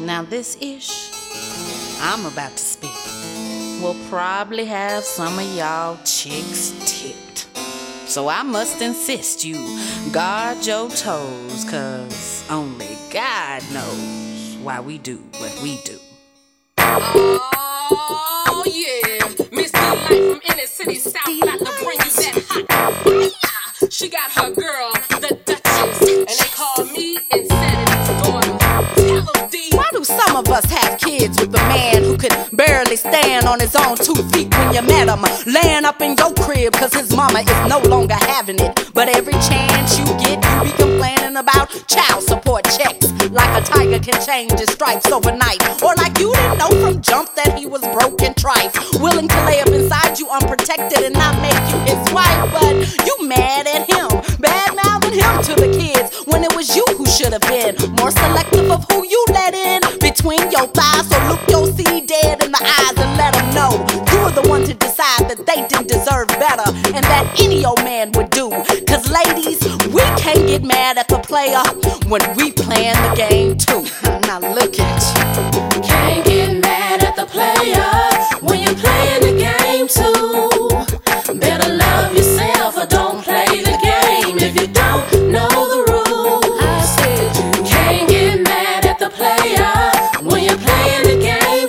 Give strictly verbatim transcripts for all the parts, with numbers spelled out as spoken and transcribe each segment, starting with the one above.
Now this ish I'm about to spit will probably have some of y'all chicks ticked. So I must insist you guard your toes, cause only God knows why we do what we do. Oh yeah, Miss Light from inner city South, about to bring you that hot fire. She got her girl, the Duchess, and they call me Insanity's daughter. Tell 'em, D. Why do some of us have kids with a man who could barely stand on his own two feet when you met him, laying up in your crib cause his mama is no longer having it? But every chance you get, you be complaining about child support checks, like a tiger can change his stripes overnight, or like you didn't know from jump that he was broke and trife, willing to lay up inside you unprotected and not make you his wife. But you mad at him, bad mouthing him to the kids, when it was you who should have been more selective of who you let in between your thighs. So look your seed dead in the eyes and let them know you were the one to decide that they didn't deserve better, and that any old man would do. Cause ladies, we can't get mad at the player when we playing the game too. Now look at you. Can't get mad at the player when you're playing the game too. Better love yourself or don't play the game if you don't know the rules. I said you can't get mad at the player when you're playing the game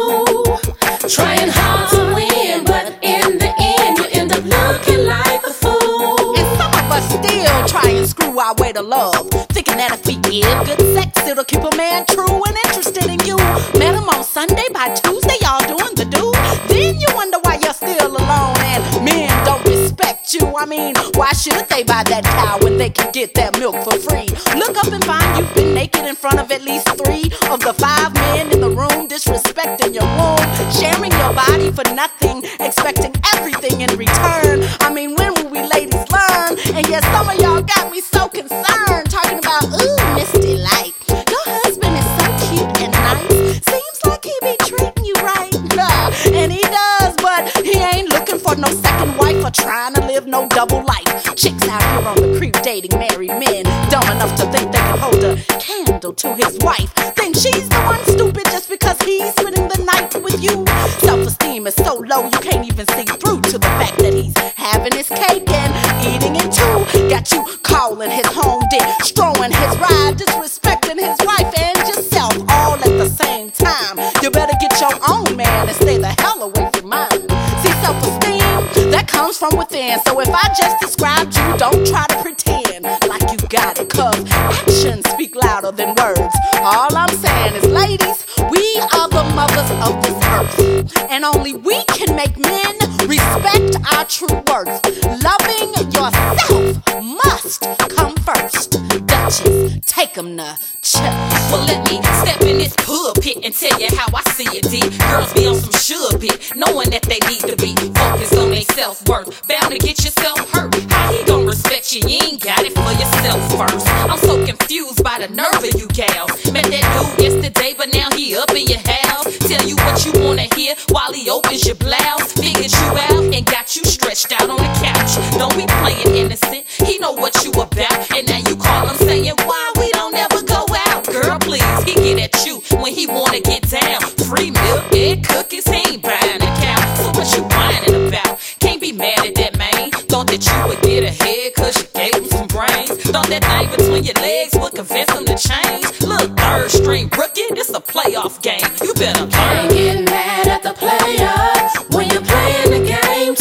too. Trying hard to win, but in the end you end up looking like a fool. And some of us still try and screw our way to love, thinking that if we give good sex, it'll keep a man true and interested in you. Met him on Sunday, by Tuesday y'all doing the do. Then you wonder why you're still alone and men don't respect you. I mean, why should they buy that cow when they can get that milk for free? Look up and find you've been naked in front of at least three of the five men in the room, disrespecting your womb, sharing your body for nothing, expecting everything in return. I mean, when will we ladies learn? And yes, some of y'all got me so concerned, talking about, ooh, Misty Light, your husband is so cute and nice, seems like he be treating you right. And he does, but he ain't looking for no second wife or trying to live no double life. Chicks out here on the creep dating married men, dumb enough to think they can hold a candle to his wife, think she's the one stupid just because he's spending the night with you. Self-esteem is so low you can't even see through to the fact that he's having his cake and eating it too. Got you calling his home dick, strolling his ride, disrespecting his wife and yourself all at the same time. You better get your own man and stay the hell away from mine. See, self-esteem, that comes from within. So if I just described you, don't try to pretend like you got it, cause actions speak louder than words. All I'm saying is, ladies, we are the mothers of this earth, and only we can make men respect our true worth. Loving yourself must come first. Duchess, take 'em to church. Well, let me step in this pulpit and tell you how I see it, D. Girls be on some should be, knowing that they need to be focused on their self-worth. Bound to get yourself hurt. How he gon' respect you? You ain't got it for yourself first. I'm so confused by the nerve of you gals. Met that dude yesterday, but now he up in your house. Tell you what you wanna hear while he opens your blouse. Figured you out and got you stretched out on the couch. Don't be playing innocent, he know what you about. And now you call him saying, why we don't ever go out? Girl, please, he get at you when he wanna get down. Free milk and cookies, he ain't buying a cow. So what you whining about? Can't be mad at that man. Thought that you would get ahead cause you gave him some brains. Thought that thing between your legs would convince him to change. Look, third string rookie, this a playoff game. You better learn. Can't get mad at the player when you're playing the game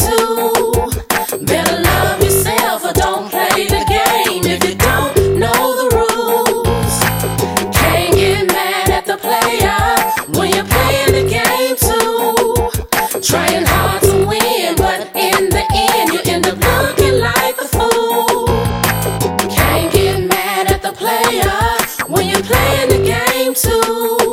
too. Better love yourself or don't play the game if you don't know the rules. Can't get mad at the player when you're playing the game too. Trying hard to win, but in the end you end up looking like a fool. Can't get mad at the player when you're playing the game too.